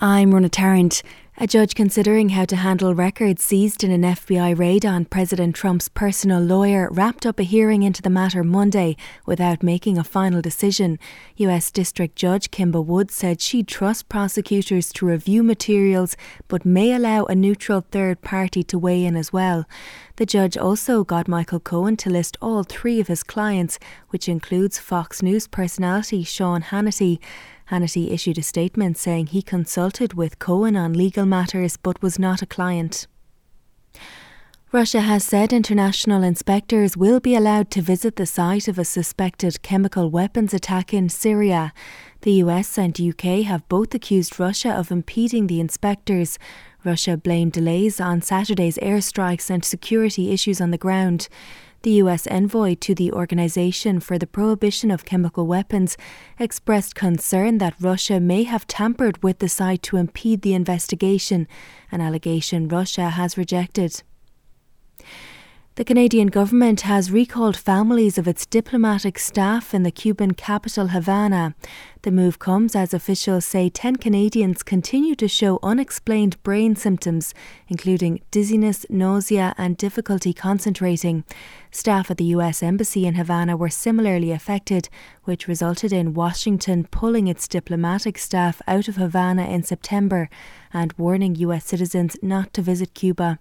I'm Rona Tarrant. A judge considering how to handle records seized in an FBI raid on President Trump's personal lawyer wrapped up a hearing into the matter Monday without making a final decision. US District Judge Kimba Woods said she'd trust prosecutors to review materials but may allow a neutral third party to weigh in as well. The judge also got Michael Cohen to list all three of his clients, which includes Fox News personality Sean Hannity. Hannity issued a statement saying he consulted with Cohen on legal matters but was not a client. Russia has said international inspectors will be allowed to visit the site of a suspected chemical weapons attack in Syria. The US and UK have both accused Russia of impeding the inspectors. Russia blamed delays on Saturday's airstrikes and security issues on the ground. The US envoy to the Organisation for the Prohibition of Chemical Weapons expressed concern that Russia may have tampered with the site to impede the investigation, an allegation Russia has rejected. The Canadian government has recalled families of its diplomatic staff in the Cuban capital Havana. The move comes as officials say 10 Canadians continue to show unexplained brain symptoms, including dizziness, nausea and difficulty concentrating. Staff at the US Embassy in Havana were similarly affected, which resulted in Washington pulling its diplomatic staff out of Havana in September and warning US citizens not to visit Cuba.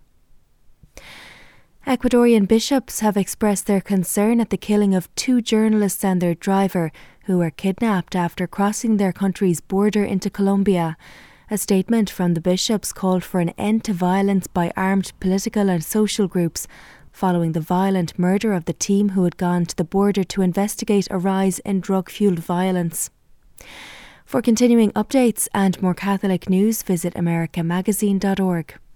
Ecuadorian bishops have expressed their concern at the killing of 2 journalists and their driver, who were kidnapped after crossing their country's border into Colombia. A statement from the bishops called for an end to violence by armed political and social groups, following the violent murder of the team who had gone to the border to investigate a rise in drug-fuelled violence. For continuing updates and more Catholic news, visit americamagazine.org.